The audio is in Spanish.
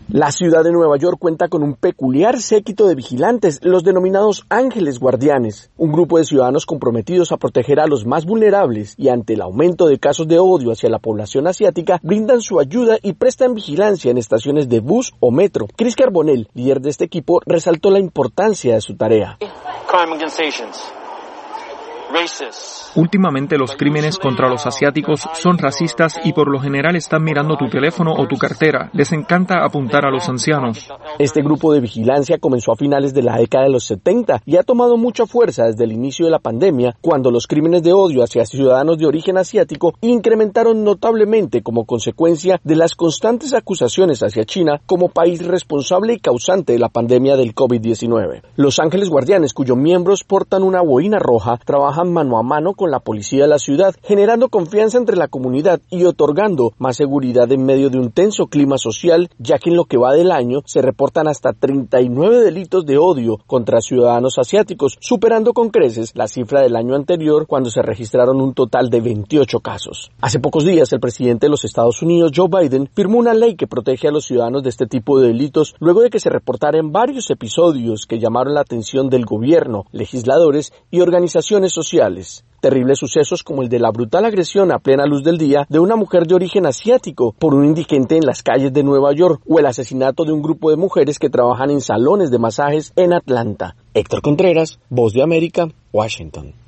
La ciudad de Nueva York cuenta con un peculiar séquito de vigilantes, los denominados ángeles guardianes, un grupo de ciudadanos comprometidos a proteger a los más vulnerables y ante el aumento de casos de odio hacia la población asiática, brindan su ayuda y prestan vigilancia en estaciones de bus o metro. Chris Carbonell, líder de este equipo, resaltó la importancia de su tarea. Últimamente los crímenes contra los asiáticos son racistas y por lo general están mirando tu teléfono o tu cartera. Les encanta apuntar a los ancianos. Este grupo de vigilancia comenzó a finales de la década de los 70 y ha tomado mucha fuerza desde el inicio de la pandemia, cuando los crímenes de odio hacia ciudadanos de origen asiático incrementaron notablemente como consecuencia de las constantes acusaciones hacia China como país responsable y causante de la pandemia del COVID-19. Los ángeles guardianes, cuyos miembros portan una boina roja, trabajan mano a mano con la policía de la ciudad, generando confianza entre la comunidad y otorgando más seguridad en medio de un tenso clima social, ya que en lo que va del año se reportan hasta 39 delitos de odio contra ciudadanos asiáticos, superando con creces la cifra del año anterior, cuando se registraron un total de 28 casos. Hace pocos días, el presidente de los Estados Unidos, Joe Biden, firmó una ley que protege a los ciudadanos de este tipo de delitos, luego de que se reportaran varios episodios que llamaron la atención del gobierno, legisladores y organizaciones sociales. Terribles sucesos como el de la brutal agresión a plena luz del día de una mujer de origen asiático por un indigente en las calles de Nueva York, o el asesinato de un grupo de mujeres que trabajan en salones de masajes en Atlanta. Héctor Contreras, Voz de América, Washington.